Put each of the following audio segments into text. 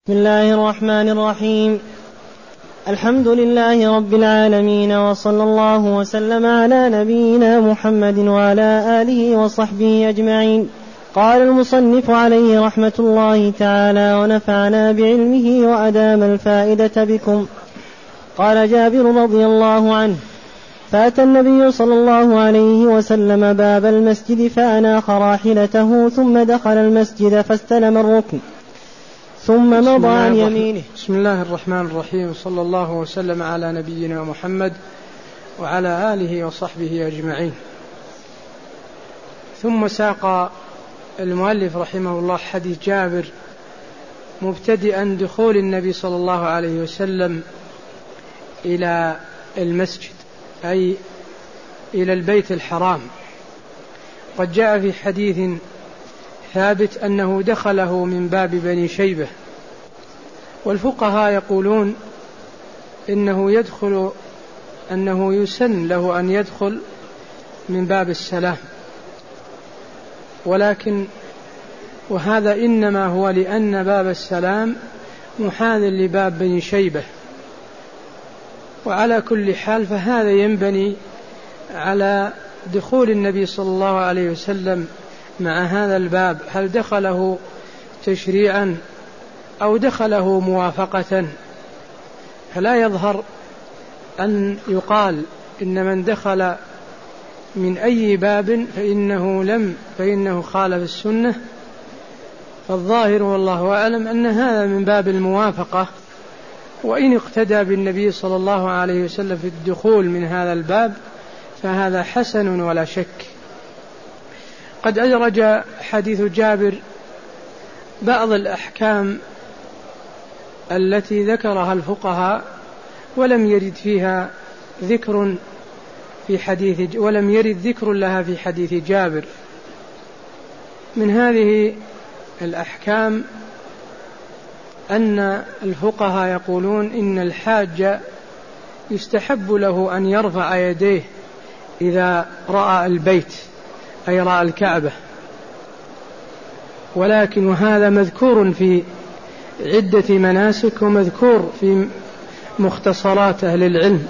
بسم الله الرحمن الرحيم. الحمد لله رب العالمين، وصلى الله وسلم على نبينا محمد وعلى آله وصحبه أجمعين. قال المصنف عليه رحمة الله تعالى: ونفعنا بعلمه وأدام الفائدة بكم. قال جابر رضي الله عنه: فأتى النبي صلى الله عليه وسلم باب المسجد فأناخ راحلته ثم دخل المسجد فاستلم الركن ثم مضى عن يمينه. بسم الله الرحمن الرحيم، صلى الله وسلم على نبينا محمد وعلى آله وصحبه أجمعين. ثم ساق المؤلف رحمه الله حديث جابر مبتدئا دخول النبي صلى الله عليه وسلم إلى المسجد، أي إلى البيت الحرام. قد جاء في حديث ثابت أنه دخله من باب بني شيبة، والفقهاء يقولون أنه يسن له أن يدخل من باب السلام، وهذا إنما هو لأن باب السلام محاذ لباب بني شيبة. وعلى كل حال فهذا ينبني على دخول النبي صلى الله عليه وسلم مع هذا الباب، هل دخله تشريعا أو دخله موافقة؟ فلا يظهر أن يقال إن من دخل من أي باب فإنه خالف السنة. فالظاهر والله أعلم أن هذا من باب الموافقة، وإن اقتدى بالنبي صلى الله عليه وسلم في الدخول من هذا الباب فهذا حسن ولا شك. قد أدرج حديث جابر بعض الأحكام التي ذكرها الفقهاء ولم يرد ذكر لها في حديث جابر. من هذه الأحكام أن الفقهاء يقولون إن الحاج يستحب له أن يرفع يديه إذا رأى البيت، أي رأى الكعبة، ولكن وهذا مذكور في عدة مناسك ومذكور في مختصرات أهل العلم،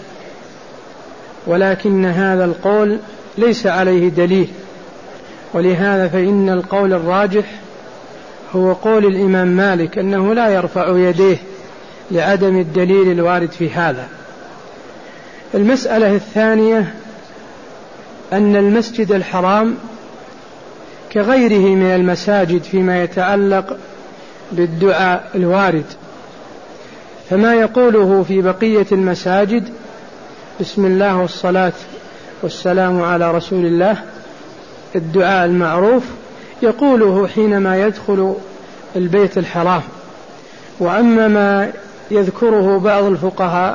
ولكن هذا القول ليس عليه دليل، ولهذا فإن القول الراجح هو قول الإمام مالك أنه لا يرفع يديه لعدم الدليل الوارد في هذا. المسألة الثانية أن المسجد الحرام كغيره من المساجد فيما يتعلق بالدعاء الوارد، فما يقوله في بقية المساجد بسم الله والصلاة والسلام على رسول الله، الدعاء المعروف، يقوله حينما يدخل البيت الحرام. وأما ما يذكره بعض الفقهاء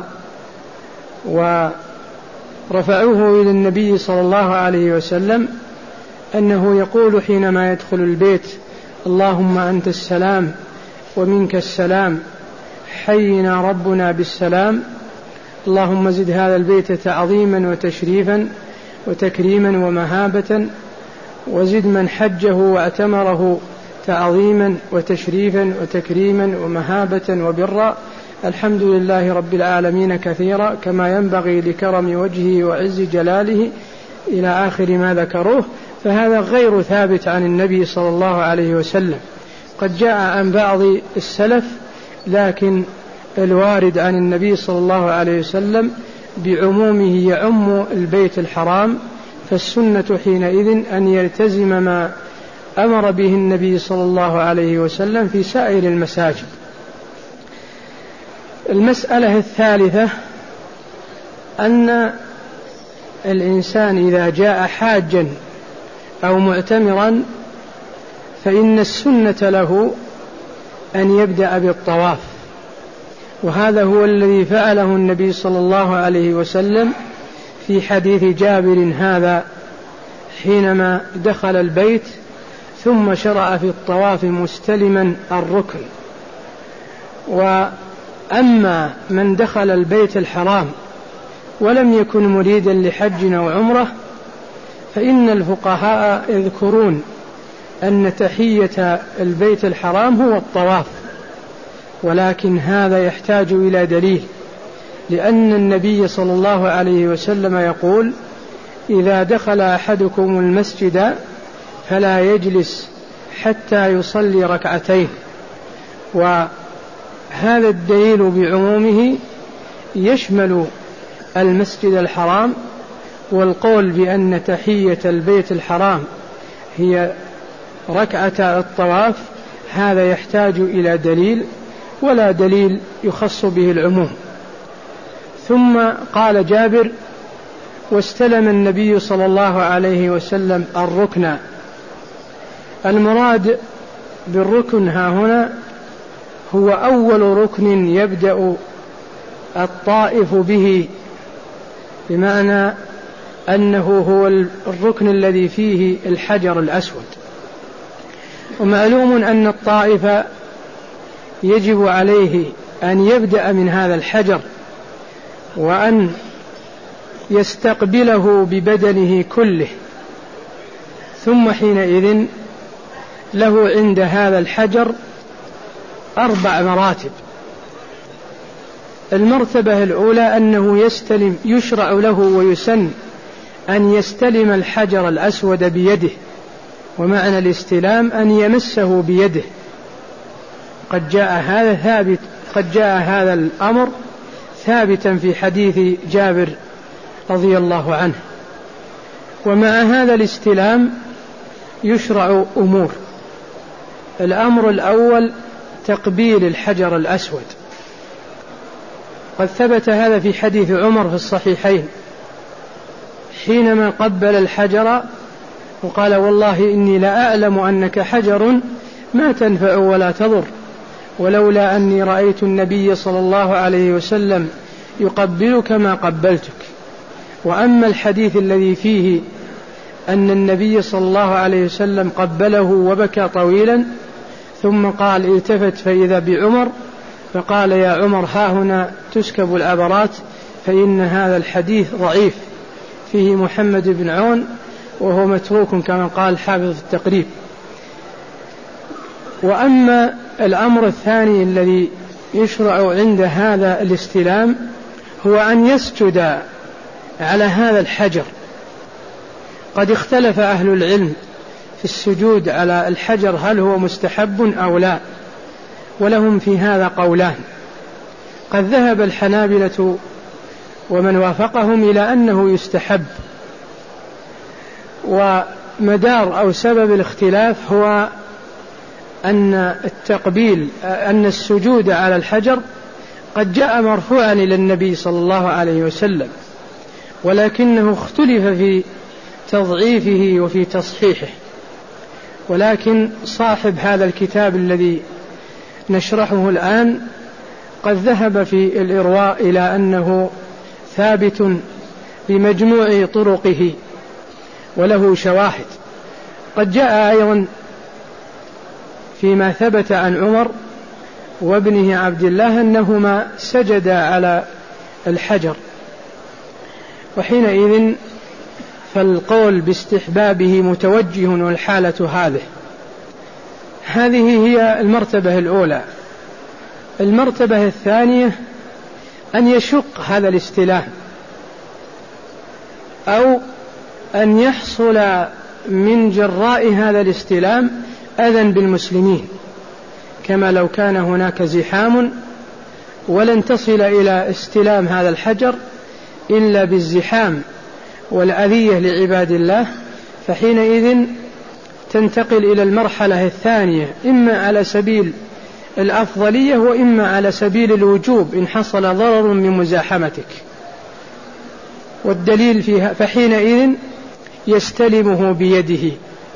ورفعوه إلى النبي صلى الله عليه وسلم أنه يقول حينما يدخل البيت: اللهم أنت السلام ومنك السلام، حينا ربنا بالسلام، اللهم زد هذا البيت تعظيما وتشريفا وتكريما ومهابة، وزد من حجه واعتمره تعظيما وتشريفا وتكريما ومهابة وبرا، الحمد لله رب العالمين كثيرا كما ينبغي لكرم وجهه وعز جلاله، إلى آخر ما ذكروه. فهذا غير ثابت عن النبي صلى الله عليه وسلم. قد جاء عن بعض السلف، لكن الوارد عن النبي صلى الله عليه وسلم بعمومه يعم البيت الحرام، فالسنة حينئذ أن يلتزم ما أمر به النبي صلى الله عليه وسلم في سائر المساجد. المسألة الثالثة أن الإنسان إذا جاء حاجا أو معتمرا فإن السنة له أن يبدأ بالطواف، وهذا هو الذي فعله النبي صلى الله عليه وسلم في حديث جابر هذا حينما دخل البيت ثم شرع في الطواف مستلما الركن. وأما من دخل البيت الحرام ولم يكن مريدا لحج أو عمرة فإن الفقهاء يذكرون أن تحية البيت الحرام هو الطواف، ولكن هذا يحتاج إلى دليل، لأن النبي صلى الله عليه وسلم يقول: إذا دخل أحدكم المسجد فلا يجلس حتى يصلي ركعتين. وهذا الدليل بعمومه يشمل المسجد الحرام، والقول بأن تحية البيت الحرام هي ركعة الطواف هذا يحتاج إلى دليل، ولا دليل يخص به العموم. ثم قال جابر: واستلم النبي صلى الله عليه وسلم الركن. المراد بالركن ها هنا هو أول ركن يبدأ الطائف به، بمعنى أنه هو الركن الذي فيه الحجر الأسود. ومعلوم أن الطائف يجب عليه أن يبدأ من هذا الحجر وأن يستقبله ببدنه كله، ثم حينئذ له عند هذا الحجر 4 مراتب. المرتبة الأولى أنه يشرع له ويسن أن يستلم الحجر الأسود بيده، ومعنى الاستلام أن يمسه بيده. قد جاء هذا الأمر ثابتا في حديث جابر رضي الله عنه. ومع هذا الاستلام يشرع أمور. الأمر الأول تقبيل الحجر الأسود. قد ثبت هذا في حديث عمر في الصحيحين حينما قبل الحجر وقال: والله إني لا أعلم أنك حجر ما تنفع ولا تضر، ولولا أني رأيت النبي صلى الله عليه وسلم يقبلك ما قبلتك. وأما الحديث الذي فيه أن النبي صلى الله عليه وسلم قبله وبكى طويلا، ثم قال التفت فإذا بعمر فقال: يا عمر، ها هنا تسكب العبرات، فإن هذا الحديث ضعيف فيه محمد بن عون وهو متروك كما قال حافظ التقريب. وأما الأمر الثاني الذي يشرع عند هذا الاستلام هو أن يسجد على هذا الحجر. قد اختلف أهل العلم في السجود على الحجر هل هو مستحب أو لا، ولهم في هذا قولان. قد ذهب الحنابلة ومن وافقهم إلى أنه يستحب، ومدار أو سبب الاختلاف هو أن السجود على الحجر قد جاء مرفوعا إلى النبي صلى الله عليه وسلم، ولكنه اختلف في تضعيفه وفي تصحيحه. ولكن صاحب هذا الكتاب الذي نشرحه الآن قد ذهب في الإرواء إلى أنه ثابت بمجموع طرقه وله شواهد. قد جاء أيضا فيما ثبت عن عمر وابنه عبد الله أنهما سجدا على الحجر، وحينئذ فالقول باستحبابه متوجه والحالة هذه هي المرتبة الأولى. المرتبة الثانية أن يشق هذا الاستلام، أو أن يحصل من جراء هذا الاستلام أذى بالمسلمين، كما لو كان هناك زحام ولن تصل إلى استلام هذا الحجر إلا بالزحام والأذية لعباد الله، فحينئذ تنتقل إلى المرحلة الثانية، إما على سبيل الأفضلية وإما على سبيل الوجوب إن حصل ضرر من مزاحمتك. والدليل فيها فحينئذ يستلمه بيده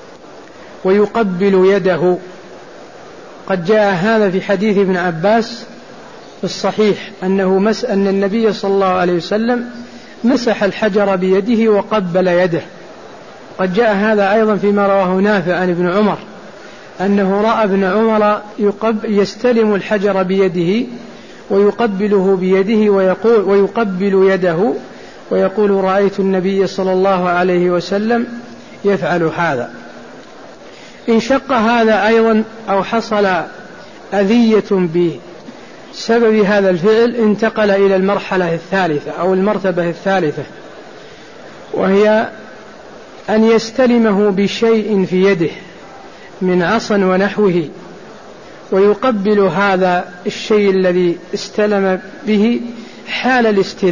ويقبل يده. قد جاء هذا في حديث ابن عباس في الصحيح أن النبي صلى الله عليه وسلم مسح الحجر بيده وقبل يده. قد جاء هذا أيضا فيما رواه نافع عن ابن عمر أنه رأى ابن عمر يستلم الحجر بيده ويقبله بيده ويقبل يده ويقول: رأيت النبي صلى الله عليه وسلم يفعل هذا. إن شق هذا أيضا أو حصل أذية سبب هذا الفعل انتقل إلى المرحلة الثالثة أو المرتبة الثالثة، وهي أن يستلمه بشيء في يده من عصا ونحوه، ويقبل هذا الشيء الذي استلم به حال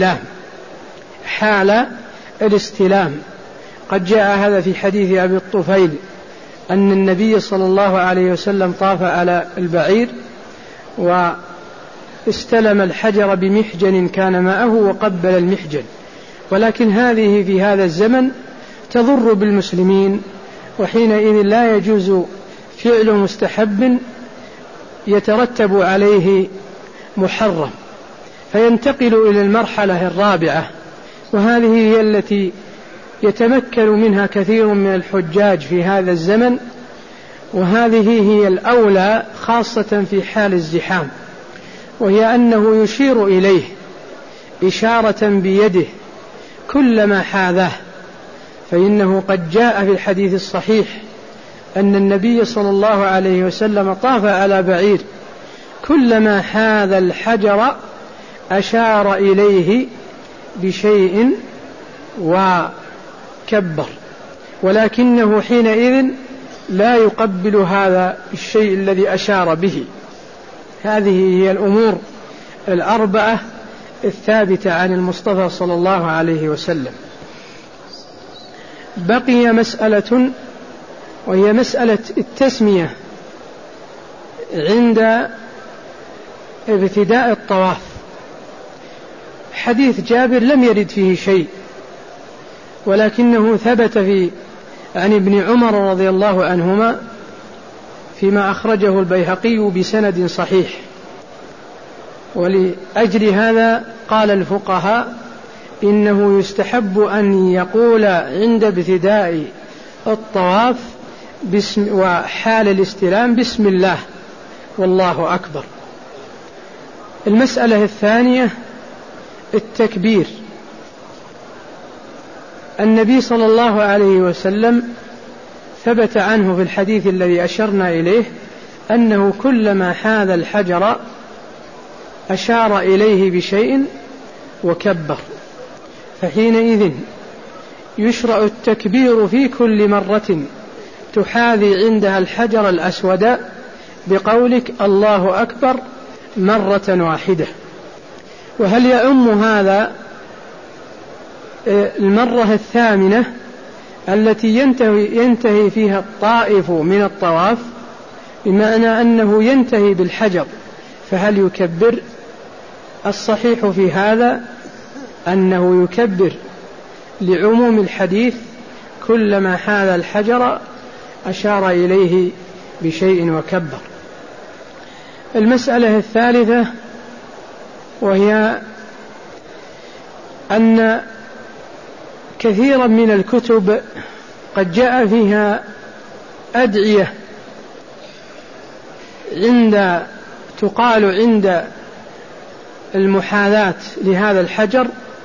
الاستلام. قد جاء هذا في حديث أبي الطفيل أن النبي صلى الله عليه وسلم طاف على البعير واستلم الحجر بمحجن كان معه وقبل المحجن، ولكن هذه في هذا الزمن تضر بالمسلمين، وحينئذ لا يجوز فعل مستحب يترتب عليه محرم، فينتقل إلى المرحلة الرابعة، وهذه هي التي يتمكن منها كثير من الحجاج في هذا الزمن، وهذه هي الأولى خاصة في حال الزحام، وهي أنه يشير إليه إشارة بيده كلما حاذاه، فإنه قد جاء في الحديث الصحيح أن النبي صلى الله عليه وسلم طاف على بعير كلما حاذ الحجر أشار إليه بشيء وكبر، ولكنه حينئذ لا يقبل هذا الشيء الذي أشار به. هذه هي الأمور الأربعة الثابتة عن المصطفى صلى الله عليه وسلم. بقي مسألة، وهي مسألة التسمية عند ابتداء الطواف. حديث جابر لم يرد فيه شيء، ولكنه ثبت عن ابن عمر رضي الله عنهما فيما أخرجه البيهقي بسند صحيح، ولأجل هذا قال الفقهاء إنه يستحب أن يقول عند ابتداء الطواف وحال الاستلام بسم الله والله أكبر. المسألة الثانية التكبير. النبي صلى الله عليه وسلم ثبت عنه في الحديث الذي أشرنا إليه أنه كلما حاذ الحجر أشار إليه بشيء وكبر، فحينئذ يشرع التكبير في كل مرة تحاذي عندها الحجر الأسود بقولك الله أكبر مرة واحدة. وهل يعم هذا المرة الثامنة التي ينتهي فيها الطائف من الطواف، بمعنى أنه ينتهي بالحجر، فهل يكبر؟ الصحيح في هذا أنه يكبر لعموم الحديث كلما حاذ الحجر أشار إليه بشيء وكبر. المسألة الثالثة وهي أن كثيرا من الكتب قد جاء فيها أدعية تقال عند المحاذاة لهذا الحجر،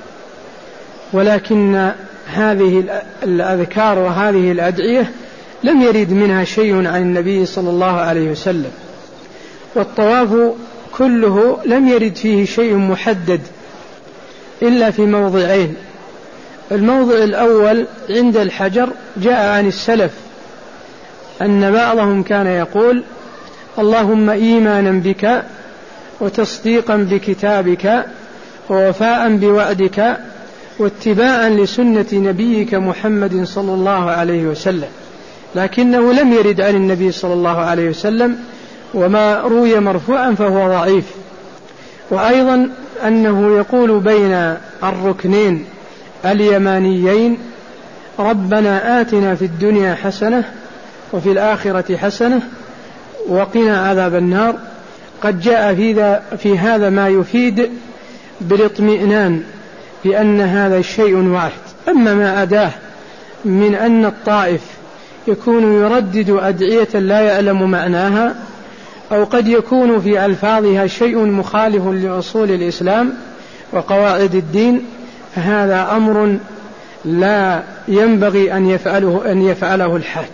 ولكن هذه الأذكار وهذه الأدعية لم يرد منها شيء عن النبي صلى الله عليه وسلم. والطواف كله لم يرد فيه شيء محدد إلا في موضعين. الموضع الأول عند الحجر جاء عن السلف أن بعضهم كان يقول اللهم إيمانا بك وتصديقا بكتابك ووفاء بوعدك واتباعا لسنة نبيك محمد صلى الله عليه وسلم، لكنه لم يرد عن النبي صلى الله عليه وسلم، وما روي مرفوعا فهو ضعيف. وأيضا أنه يقول بين الركنين اليمانيين ربنا آتنا في الدنيا حسنة وفي الآخرة حسنة وقنا عذاب النار. قد جاء في هذا ما يفيد بالاطمئنان بأن هذا الشيء واحد. أما ما أداه من أن الطائف يكون يردد أدعية لا يعلم معناها، أو قد يكون في ألفاظها شيء مخالف لأصول الإسلام وقواعد الدين، فهذا أمر لا ينبغي أن يفعله الحاج.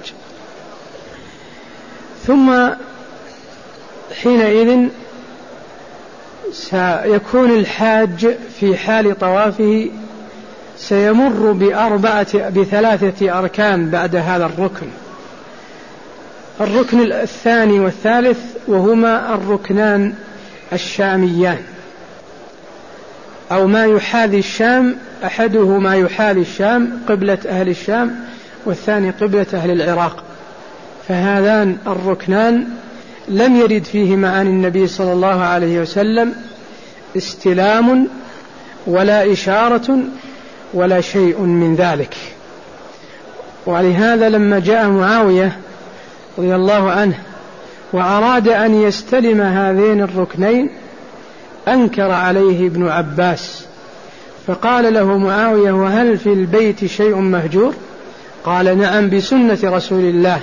ثم حينئذ سيكون الحاج في حال طوافه سيمر بثلاثة أركان بعد هذا الركن. الركن الثاني والثالث وهما الركنان الشاميان أو ما يحاذي الشام، أحدهما يحاذي الشام قبلة أهل الشام والثاني قبلة أهل العراق. فهذان الركنان لم يرد فيهما عن النبي صلى الله عليه وسلم استلام ولا إشارة ولا شيء من ذلك. ولهذا لما جاء معاوية رضي الله عنه وأراد أن يستلم هذين الركنين أنكر عليه ابن عباس، فقال له معاوية: وهل في البيت شيء مهجور؟ قال: نعم، بسنة رسول الله.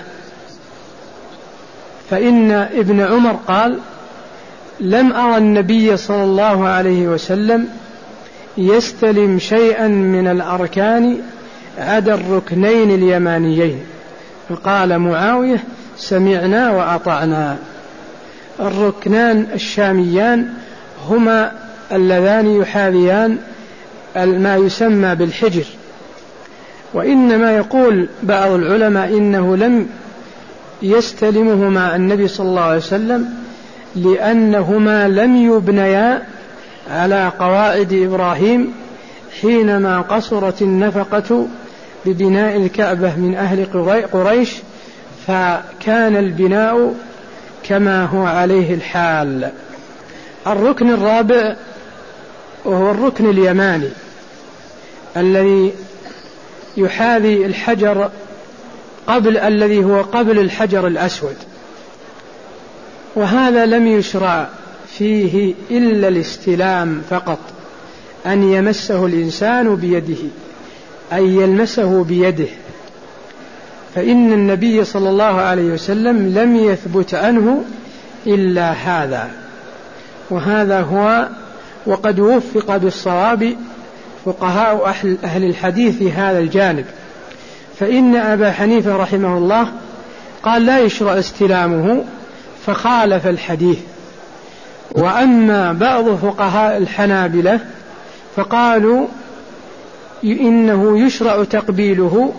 فإن ابن عمر قال: لم أرى النبي صلى الله عليه وسلم يستلم شيئا من الأركان عدا الركنين اليمانيين. فقال معاوية: سمعنا وأطعنا. الركنان الشاميان هما اللذان يحاذيان ما يسمى بالحجر. وإنما يقول بعض العلماء إنه لم يستلمهما النبي صلى الله عليه وسلم لأنهما لم يبنيا على قواعد إبراهيم حينما قصرت النفقة ببناء الكعبة من أهل قريش، فكان البناء كما هو عليه الحال. الركن الرابع وهو الركن اليماني الذي يحاذي الحجر الذي هو قبل الحجر الأسود، وهذا لم يشرع فيه إلا الاستلام فقط، أن يمسه الإنسان بيده، أي يلمسه بيده. فإن النبي صلى الله عليه وسلم لم يثبت عنه إلا هذا، وهذا هو وقد وفق بالصواب فقهاء أهل الحديث في هذا الجانب. فإن أبا حنيفة رحمه الله قال لا يشرع استلامه فخالف الحديث. وأما بعض فقهاء الحنابلة فقالوا إنه يشرع تقبيله،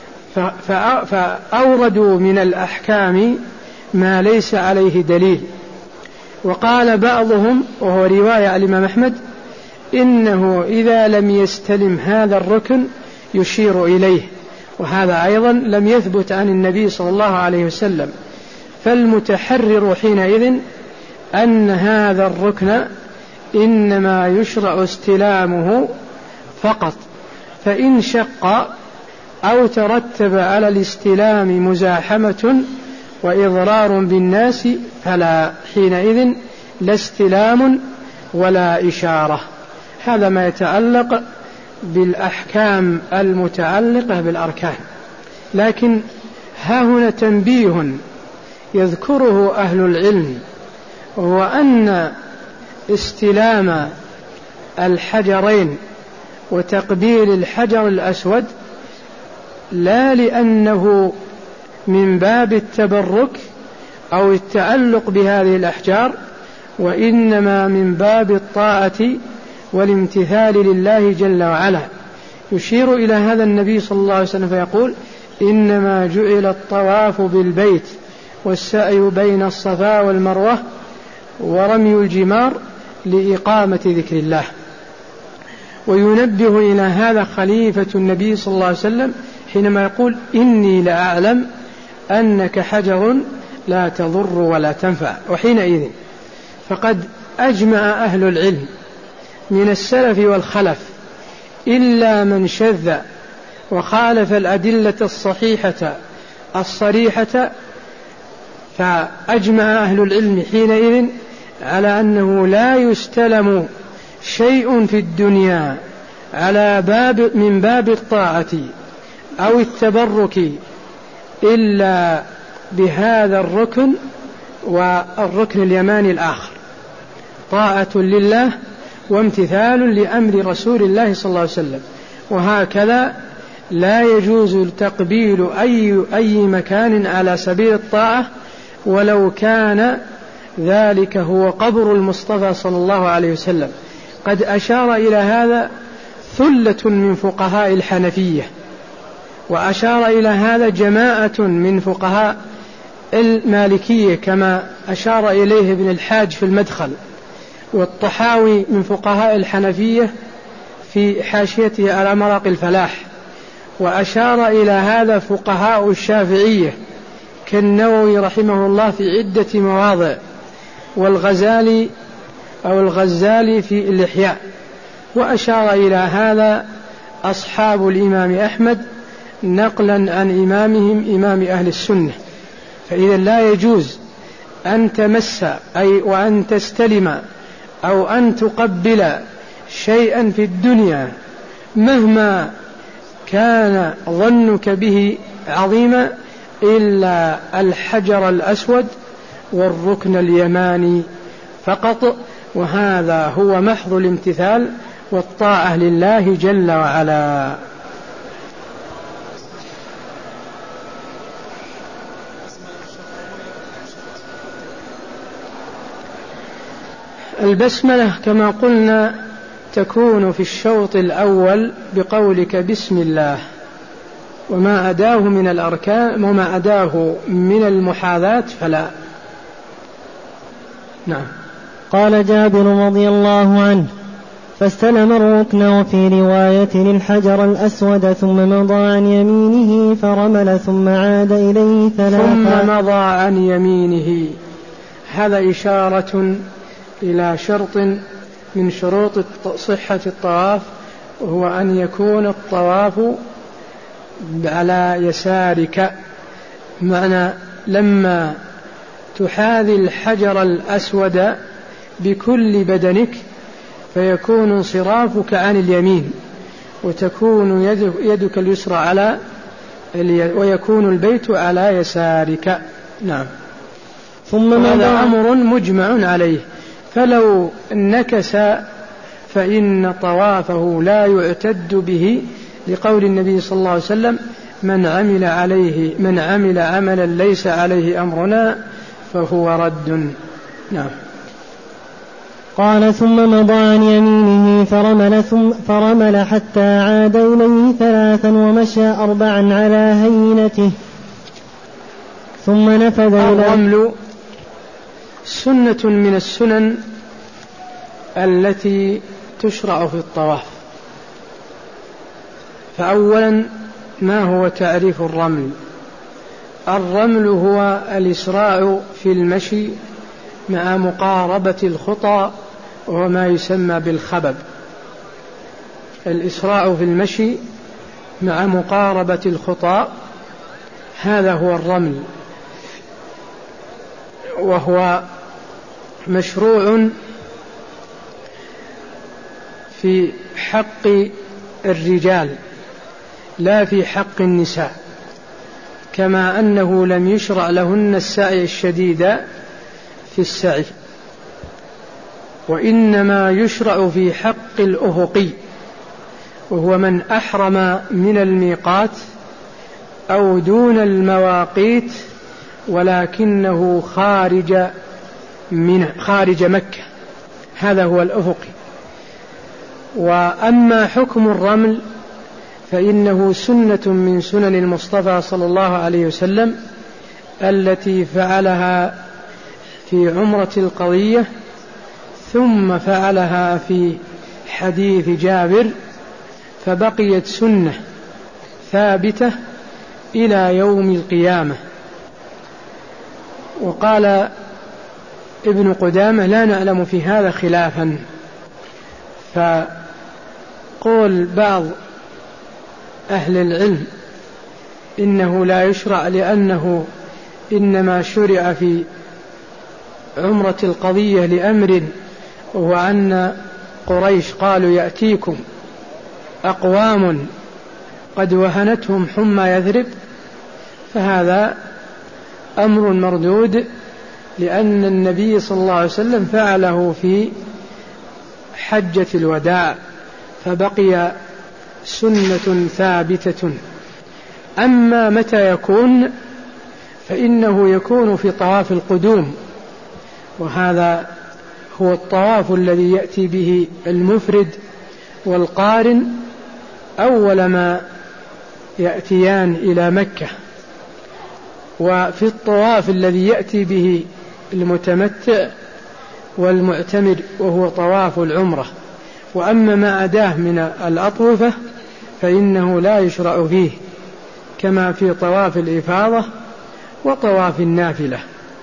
فأوردوا من الأحكام ما ليس عليه دليل. وقال بعضهم وهو رواية عن الإمام أحمد إنه إذا لم يستلم هذا الركن يشير إليه، وهذا أيضا لم يثبت عن النبي صلى الله عليه وسلم. فالمتحرر حينئذ أن هذا الركن إنما يشرع استلامه فقط، فإن شق أو ترتب على الاستلام مزاحمة وإضرار بالناس فلا، حينئذ لا استلام ولا إشارة. هذا ما يتعلق بالأحكام المتعلقة بالأركان. لكن ها هنا تنبيه يذكره أهل العلم، هو أن استلام الحجرين وتقبيل الحجر الأسود لا لأنه من باب التبرك أو التعلق بهذه الأحجار، وإنما من باب الطاعة والامتثال لله جل وعلا. يشير إلى هذا النبي صلى الله عليه وسلم فيقول: إنما جعل الطواف بالبيت والسعي بين الصفا والمروة ورمي الجمار لإقامة ذكر الله. وينبه إلى هذا خليفة النبي صلى الله عليه وسلم حينما يقول: إني لأعلم أنك حجر لا تضر ولا تنفع. وحينئذ فقد أجمع أهل العلم من السلف والخلف إلا من شذ وخالف الأدلة الصحيحة الصريحة، فأجمع أهل العلم حينئذ على أنه لا يستلم شيء في الدنيا من باب الطاعة أو التبرك إلا بهذا الركن والركن اليماني الآخر، طاعة لله وامتثال لأمر رسول الله صلى الله عليه وسلم. وهكذا لا يجوز تقبيل أي مكان على سبيل الطاعة ولو كان ذلك هو قبر المصطفى صلى الله عليه وسلم. قد أشار إلى هذا ثلة من فقهاء الحنفية، وأشار إلى هذا جماعة من فقهاء المالكية كما أشار إليه ابن الحاج في المدخل، والطحاوي من فقهاء الحنفية في حاشيته على مرق الفلاح، وأشار إلى هذا فقهاء الشافعية كالنووي رحمه الله في عدة مواضع، والغزالي أو الغزالي في الإحياء، وأشار إلى هذا أصحاب الإمام أحمد نقلا عن إمامهم إمام أهل السنة. فإذا لا يجوز أن تمس وأن تستلم أو أن تقبل شيئا في الدنيا مهما كان ظنك به عظيما إلا الحجر الأسود والركن اليماني فقط، وهذا هو محض الامتثال والطاعة لله جل وعلا. البسملة كما قلنا تكون في الشوط الأول بقولك بسم الله، وما أداه من الأركان وما أداه من المحاذاة فلا. نعم. قال جابر رضي الله عنه: فاستلم الركن، وفي رواية للحجر الأسود، ثم مضى عن يمينه فرمل، ثم عاد إليه ثلاثا. ثم مضى عن يمينه، هذا إشارة إلى شرط من شروط صحة الطواف، وهو أن يكون الطواف على يسارك. معنى لما تحاذي الحجر الأسود بكل بدنك فيكون انصرافك عن اليمين، وتكون يدك اليسرى على ويكون البيت على يسارك. نعم. ثم هذا أمر مجمع عليه، فلو نكس فإن طوافه لا يعتد به، لقول النبي صلى الله عليه وسلم: من عمل عملا ليس عليه أمرنا فهو رد. نعم. قال: ثم مضى عن يمينه فرمل حتى عاد إليه ثلاثا، ومشى 4 على هينته، ثم نفذ. الرمل سنة من السنن التي تشرع في الطواف. فأولا، ما هو تعريف الرمل؟ الرمل هو الإسراع في المشي مع مقاربة الخطى، وهو ما يسمى بالخبب. الإسراع في المشي مع مقاربة الخطى، هذا هو الرمل، وهو مشروع في حق الرجال لا في حق النساء، كما أنه لم يشرع لهن السعي الشديد في السعي، وإنما يشرع في حق الأفقي، وهو من أحرم من الميقات أو دون المواقيت ولكنه خارج مكة، هذا هو الأفقي. وأما حكم الرمل فإنه سنة من سنن المصطفى صلى الله عليه وسلم التي فعلها في عمرة القضية، ثم فعلها في حديث جابر، فبقيت سنة ثابتة إلى يوم القيامة. وقال ابن قدامة: لا نعلم في هذا خلافا. فقول بعض أهل العلم إنه لا يشرع لأنه إنما شرع في عمرة القضية لأمر، وهو أن قريش قالوا: يأتيكم أقوام قد وهنتهم حمى يثرب، فهذا أمر مردود، لأن النبي صلى الله عليه وسلم فعله في حجة الوداع، فبقي سنة ثابتة. أما متى يكون؟ فإنه يكون في طواف القدوم، وهذا هو الطواف الذي يأتي به المفرد والقارن أول ما يأتيان إلى مكة. وفي الطواف الذي يأتي به المتمتع والمعتمر وهو طواف العمرة. وأما ما أداه من الأطوفة فإنه لا يشرع فيه، كما في طواف الإفاضة وطواف النافلة.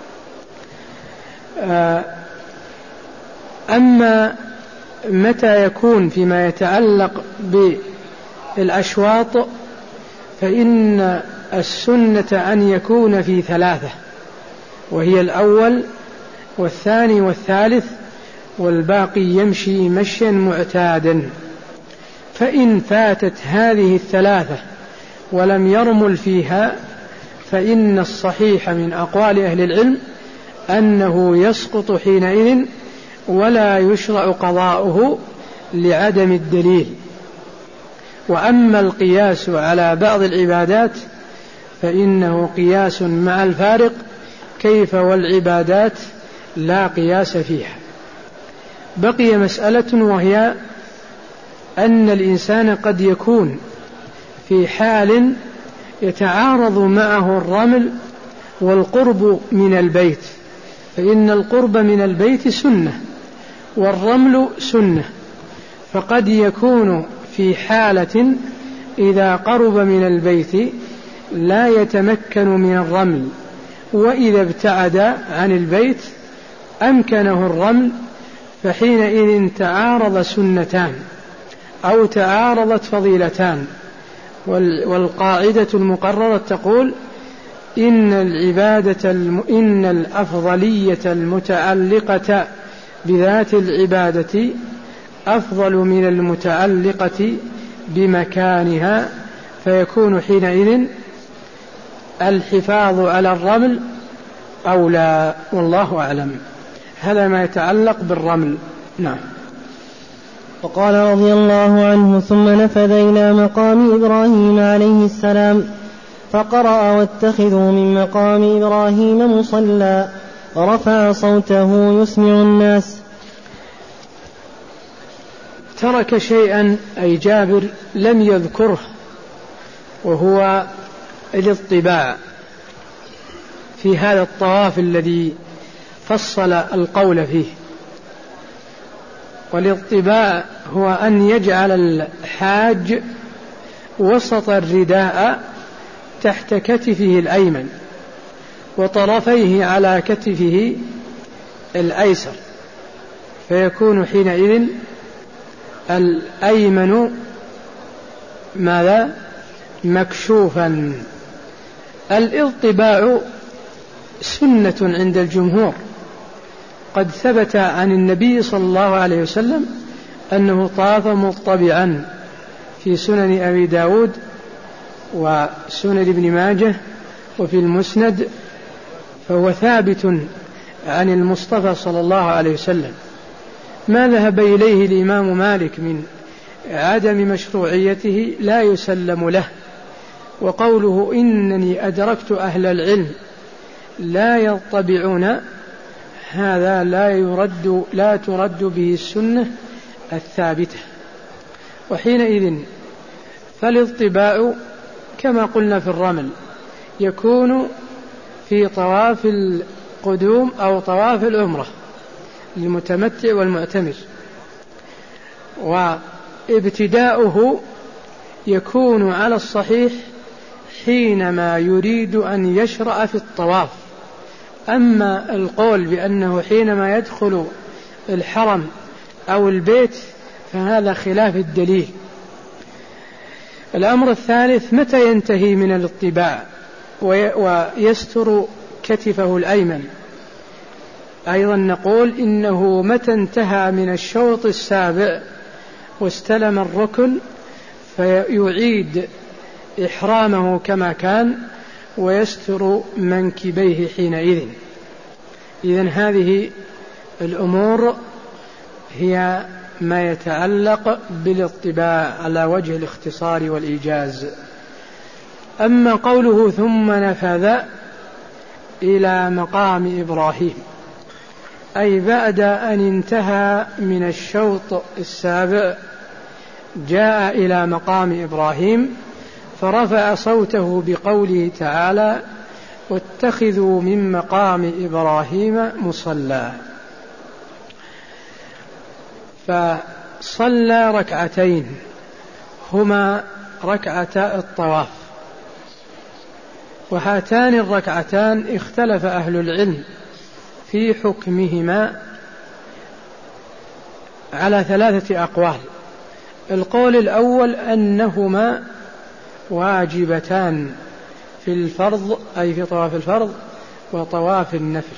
أما متى يكون فيما يتعلق بالأشواط فإن السنة أن يكون في 3، وهي الأول والثاني والثالث، والباقي يمشي مشيا معتادا. فإن فاتت هذه 3 ولم يرمل فيها فإن الصحيح من أقوال أهل العلم أنه يسقط حينئذ ولا يشرع قضاؤه لعدم الدليل. وأما القياس على بعض العبادات فإنه قياس مع الفارق، كيف والعبادات لا قياس فيها. بقي مسألة، وهي أن الإنسان قد يكون في حال يتعارض معه الرمل والقرب من البيت، فإن القرب من البيت سنة والرمل سنة. فقد يكون في حالة إذا قرب من البيت لا يتمكن من الرمل، وإذا ابتعد عن البيت أمكنه الرمل، فحينئذ تعارض سنتان أو تعارضت فضيلتان. والقاعدة المقررة تقول إن الأفضلية المتعلقة بذات العبادة أفضل من المتعلقة بمكانها، فيكون حينئذ الحفاظ على الرمل أولى، والله أعلم. هذا ما يتعلق بالرمل. نعم. وقال رضي الله عنه: ثم نفذ إلى مقام إبراهيم عليه السلام فقرأ: واتخذوا من مقام إبراهيم مصلى، ورفع صوته يسمع الناس. ترك شيئا أي جابر لم يذكره، وهو الاطباع في هذا الطواف الذي فصل القول فيه. والاطباع هو أن يجعل الحاج وسط الرداء تحت كتفه الأيمن وطرفيه على كتفه الأيسر، فيكون حينئذ الأيمن ماذا؟ مكشوفا. الاطباع سنة عند الجمهور، قد ثبت عن النبي صلى الله عليه وسلم أنه طاف مطبعا في سنن أبي داود وسنن ابن ماجه وفي المسند، فهو ثابت عن المصطفى صلى الله عليه وسلم. ما ذهب إليه الإمام مالك من عدم مشروعيته لا يسلم له. وقوله إنني أدركت أهل العلم لا يطبعون، هذا لا ترد به السنة الثابتة. وحينئذ فالاطباع كما قلنا في الرمل يكون في طواف القدوم أو طواف العمرة للمتمتع والمعتمر، وابتداؤه يكون على الصحيح حينما يريد أن يشرع في الطواف. أما القول بأنه حينما يدخل الحرم أو البيت فهذا خلاف الدليل. الأمر الثالث: متى ينتهي من الاطباع ويستر كتفه الأيمن؟ أيضا نقول إنه متى انتهى من الشوط السابع واستلم الركن فيعيد إحرامه كما كان ويستر منكبيه حينئذ. إذن هذه الأمور هي ما يتعلق بالاطباع على وجه الاختصار والإيجاز. أما قوله ثم نفذ إلى مقام إبراهيم، أي بعد أن انتهى من الشوط السابع جاء إلى مقام إبراهيم فرفع صوته بقوله تعالى: واتخذوا من مقام إبراهيم مصلى. فصلى ركعتين هما ركعتا الطواف، وهاتان الركعتان اختلف أهل العلم في حكمهما على 3 أقوال. القول الأول أنهما واجبتان في الفرض، أي في طواف الفرض وطواف النفل.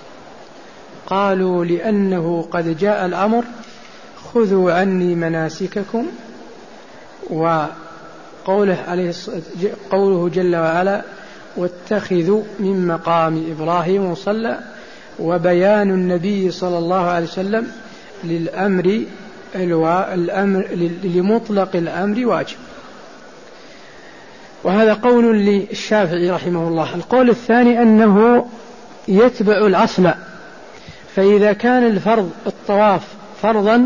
قالوا لأنه قد جاء الأمر: خذوا عني مناسككم، وقوله جل وعلا: واتخذوا من مقام إبراهيم مصلى، وبيان النبي صلى الله عليه وسلم لمطلق الأمر واجب. وهذا قول للشافعي رحمه الله. القول الثاني أنه يتبع الأصل، فإذا كان الفرض الطواف فرضا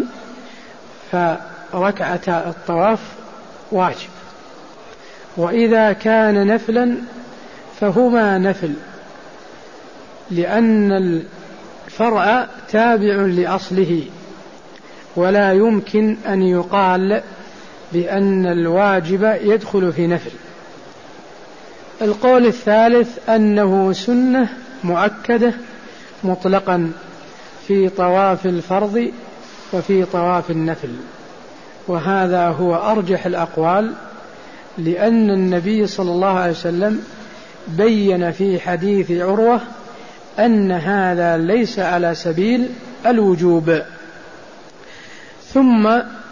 فركعتا الطواف واجب، وإذا كان نفلا فهما نفل، لأن الفرع تابع لأصله، ولا يمكن أن يقال بأن الواجب يدخل في نفل. القول الثالث أنه سنة مؤكدة مطلقا في طواف الفرض وفي طواف النفل، وهذا هو أرجح الأقوال، لأن النبي صلى الله عليه وسلم بين في حديث عروة أن هذا ليس على سبيل الوجوب. ثم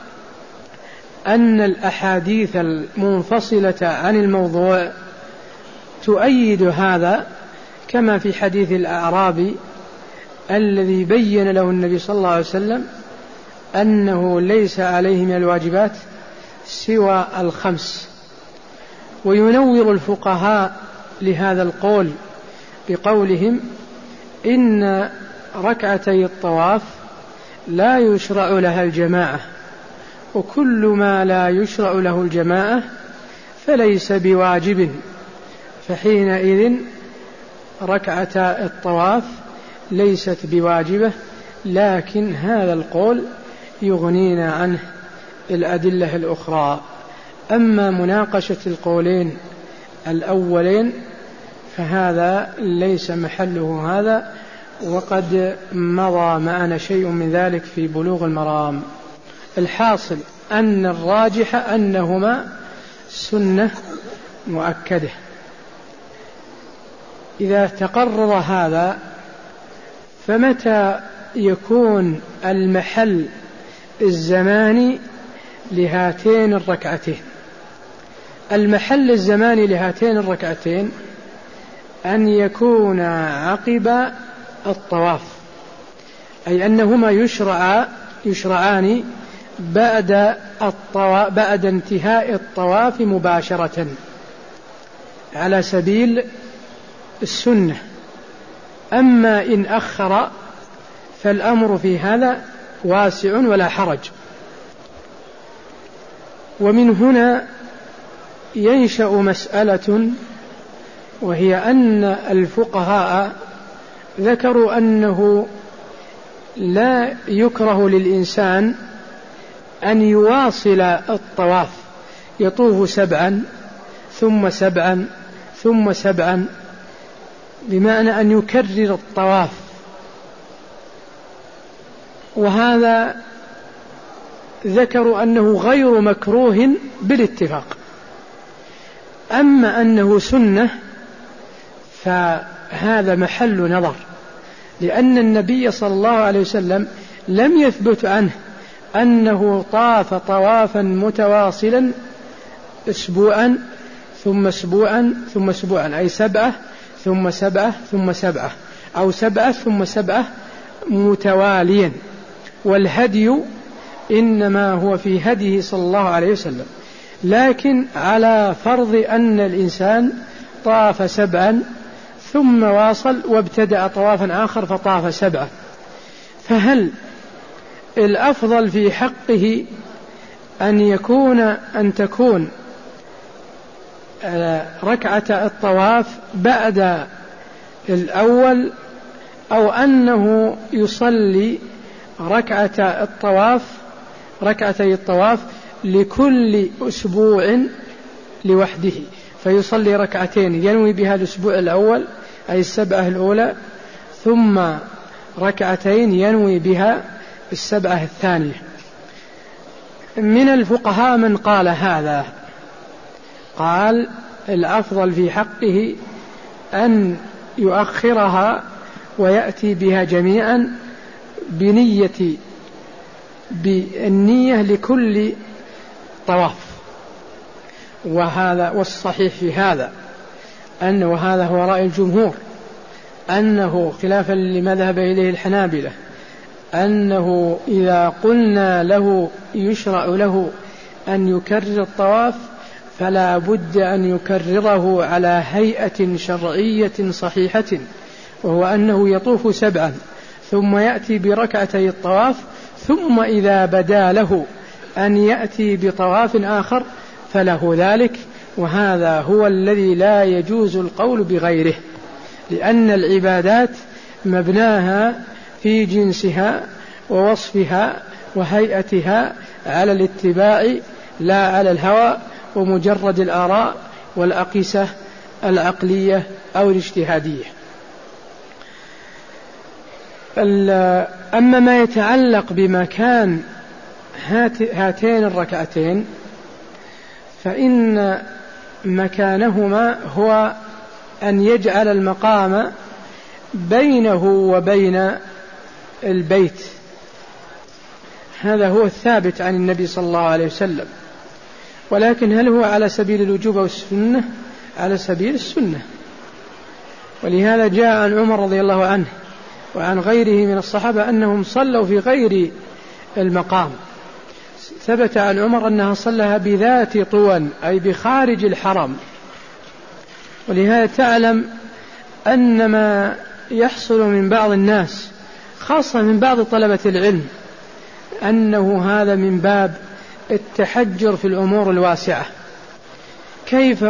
أن الأحاديث المنفصلة عن الموضوع تؤيد هذا، كما في حديث الأعرابي الذي بين له النبي صلى الله عليه وسلم أنه ليس عليه من الواجبات سوى 5. وينور الفقهاء لهذا القول بقولهم: إن ركعتي الطواف لا يشرع لها الجماعة، وكل ما لا يشرع له الجماعة فليس بواجب، فحينئذ ركعتا الطواف ليست بواجبة. لكن هذا القول يغنينا عنه الأدلة الأخرى. أما مناقشة القولين الأولين فهذا ليس محله هذا، وقد مضى معنا شيء من ذلك في بلوغ المرام. الحاصل أن الراجح أنهما سنة مؤكدة. إذا تقرر هذا فمتى يكون المحل الزماني لهاتين الركعتين؟ المحل الزماني لهاتين الركعتين أن يكون عقب الطواف، أي أنهما يشرعان بعد انتهاء الطواف مباشرة على سبيل السنة. أما إن أخر فالأمر في هذا واسع ولا حرج. ومن هنا ينشأ مسألة، وهي أن الفقهاء ذكروا أنه لا يكره للإنسان أن يواصل الطواف، يطوف 7 ثم 7 ثم 7، بمعنى أن يكرر الطواف، وهذا ذكروا أنه غير مكروه بالاتفاق. أما أنه سنة فهذا محل نظر، لأن النبي صلى الله عليه وسلم لم يثبت عنه أنه طاف طوافا متواصلا أسبوعا ثم أسبوعا ثم أسبوعا، أي 7 ثم 7 ثم 7، أو 7 ثم 7 متواليا. والهدي إنما هو في هديه صلى الله عليه وسلم، لكن على فرض أن الإنسان طاف 7 ثم واصل وابتدأ طوافا آخر فطاف 7، فهل الأفضل في حقه أن تكون ركعة الطواف بعد الأول، أو أنه يصلي ركعتي الطواف لكل أسبوع لوحده، فيصلي ركعتين ينوي بها الأسبوع الأول أي 7 الأولى، ثم ركعتين ينوي بها 7 الثانية. من الفقهاء من قال هذا، قال الأفضل في حقه أن يؤخرها ويأتي بها جميعا بالنية لكل طواف. والصحيح في هذا وهذا هو رأي الجمهور، أنه خلافا لمذهب إليه الحنابلة، أنه إذا قلنا له يشرع له أن يكرر الطواف فلا بد أن يكرره على هيئة شرعية صحيحة، وهو أنه يطوف 7 ثم يأتي بركعتي الطواف، ثم إذا بدا له أن يأتي بطواف آخر فله ذلك. وهذا هو الذي لا يجوز القول بغيره، لأن العبادات مبناها في جنسها ووصفها وهيئتها على الاتباع لا على الهوى ومجرد الآراء والأقيسة العقلية أو الاجتهادية. أما ما يتعلق بمكان هاتين الركعتين فإن مكانهما هو أن يجعل المقام بينه وبين البيت، هذا هو الثابت عن النبي صلى الله عليه وسلم. ولكن هل هو على سبيل الوجوب أو السنة؟ على سبيل السنة. ولهذا جاء عن عمر رضي الله عنه وعن غيره من الصحابة أنهم صلوا في غير المقام. ثبت عن عمر أنها صلها بذات طوى أي بخارج الحرم. ولهذا تعلم أن ما يحصل من بعض الناس خاصة من بعض طلبة العلم أنه هذا من باب التحجر في الأمور الواسعة. كيف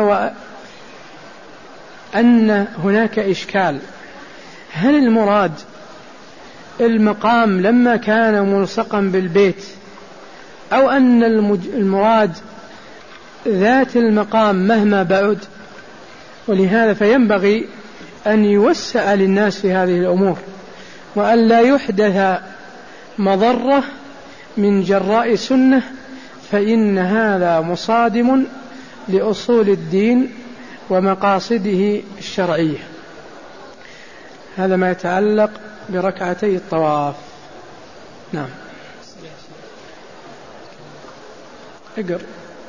وأن هناك إشكال، هل المراد المقام لما كان ملصقا بالبيت، أو أن المراد ذات المقام مهما بعد؟ ولهذا فينبغي أن يوسع للناس في هذه الأمور، وأن لا يحدث مضرة من جراء سنة، فإن هذا مصادم لأصول الدين ومقاصده الشرعية. هذا ما يتعلق بركعتي الطواف. نعم. اقرأ.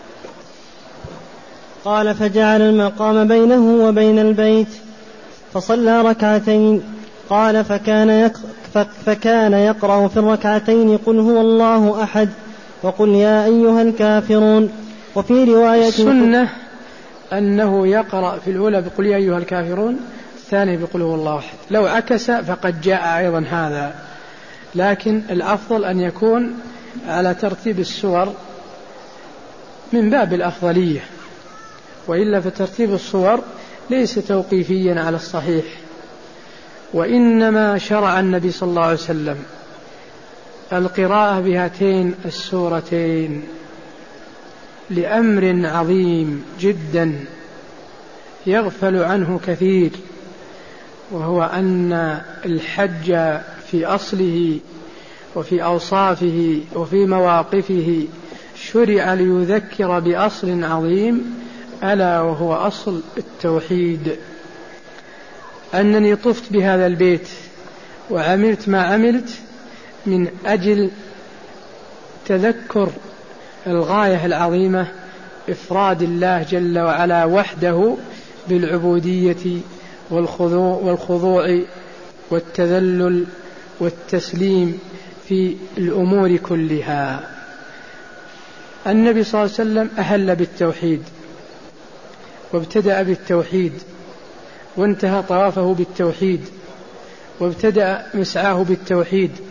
قال فجعل المقام بينه وبين البيت فصلى ركعتين. قال فكان يقرأ في الركعتين قل هو الله أحد وقل يا أيها الكافرون. وفي رواية السنة أنه يقرأ في الأولى بقل يا أيها الكافرون، الثاني بقل هو الله أحد. لو عكس فقد جاء أيضا هذا، لكن الأفضل أن يكون على ترتيب السور من باب الأفضلية، وإلا فترتيب الصور ليس توقيفيا على الصحيح. وإنما شرع النبي صلى الله عليه وسلم القراءة بهاتين السورتين لأمر عظيم جدا يغفل عنه كثير، وهو أن الحج في أصله وفي أوصافه وفي مواقفه شرع ليذكر بأصل عظيم، ألا وهو أصل التوحيد. أنني طفت بهذا البيت وعملت ما عملت من أجل تذكر الغاية العظيمة، إفراد الله جل وعلا وحده بالعبودية والخضوع والتذلل والتسليم في الأمور كلها. النبي صلى الله عليه وسلم أهل بالتوحيد وابتدأ بالتوحيد، وانتهى طوافه بالتوحيد، وابتدأ مسعاه بالتوحيد،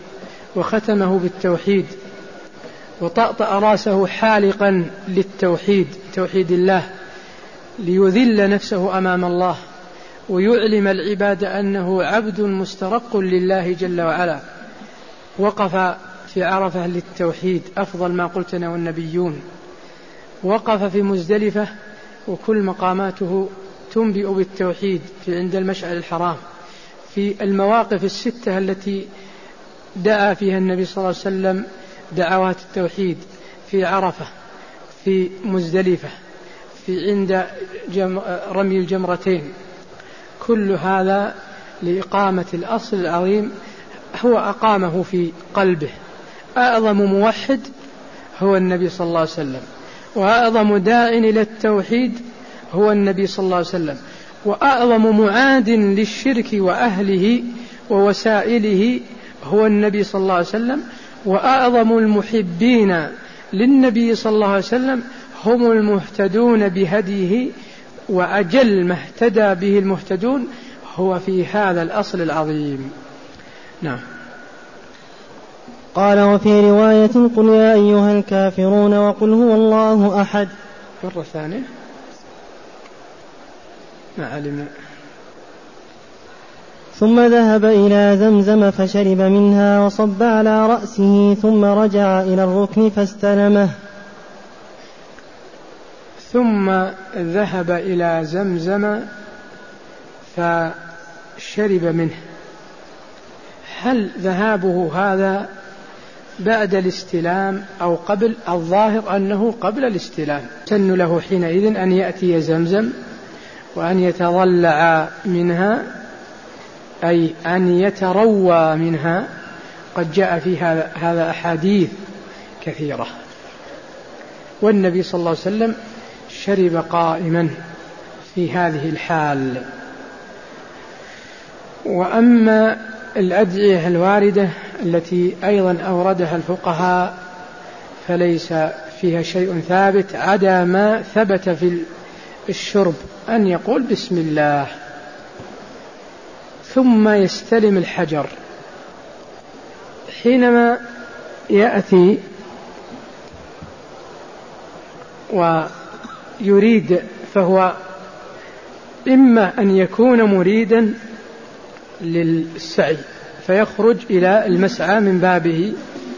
وختمه بالتوحيد، وطأطأ رأسه حالقا للتوحيد، توحيد الله، ليذل نفسه أمام الله ويعلم العباد أنه عبد مسترق لله جل وعلا. وقف في عرفة للتوحيد أفضل ما قلت أنا والنبيون، وقف في مزدلفة وكل مقاماته تنبئ بالتوحيد في عند المشعر الحرام، في المواقف الستة التي دعا فيها النبي صلى الله عليه وسلم دعوات التوحيد، في عرفة، في مزدلفة، في عند رمي الجمرتين، كل هذا لإقامة الأصل العظيم هو أقامه في قلبه. أعظم موحد هو النبي صلى الله عليه وسلم، وأعظم داع إلى التوحيد هو النبي صلى الله عليه وسلم، وأعظم معاد للشرك وأهله ووسائله هو النبي صلى الله عليه وسلم، وأعظم المحبين للنبي صلى الله عليه وسلم هم المهتدون بهديه، وأجل ما اهتدى به المهتدون هو في هذا الأصل العظيم. نعم. قال: وفي رواية: قل يا أيها الكافرون وقل هو الله أحد. مرة ثانية ما علمنا. ثم ذهب إلى زمزم فشرب منها وصب على رأسه، ثم رجع إلى الركن فاستلمه. ثم ذهب إلى زمزم فشرب منه. هل ذهابه هذا بعد الاستلام أو قبل؟ الظاهر أنه قبل الاستلام. سن له حينئذ أن يأتي زمزم وأن يتضلع منها، أي أن يتروى منها. قد جاء في هذا أحاديث كثيرة. والنبي صلى الله عليه وسلم شرب قائما في هذه الحال. وأما الأدعية الواردة التي أيضا أوردها الفقهاء فليس فيها شيء ثابت عدا ما ثبت في الشرب، أن يقول بسم الله ثم يستلم الحجر. حينما يأتي ويريد فهو إما أن يكون مريدا للسعي فيخرج إلى المسعى من بابه،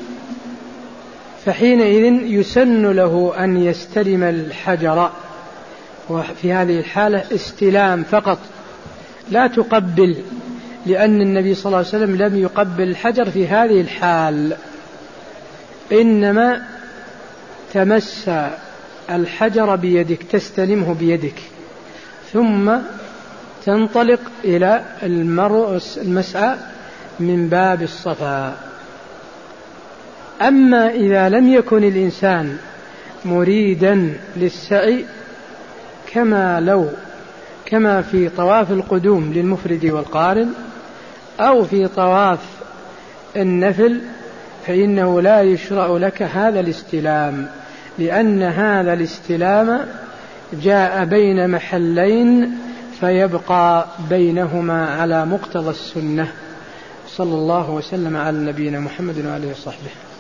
فحينئذ يسن له أن يستلم الحجر، وفي هذه الحالة استلام فقط لا تقبل، لأن النبي صلى الله عليه وسلم لم يقبل الحجر في هذه الحال، إنما تمس الحجر بيدك، تستلمه بيدك ثم تنطلق إلى المسعى من باب الصفا. أما إذا لم يكن الإنسان مريدا للسعي كما في طواف القدوم للمفرد والقارن أو في طواف النفل، فإنه لا يشرع لك هذا الاستلام، لأن هذا الاستلام جاء بين محلين فيبقى بينهما على مقتضى السنة. صلى الله وسلم على نبينا محمد وآله وصحبه.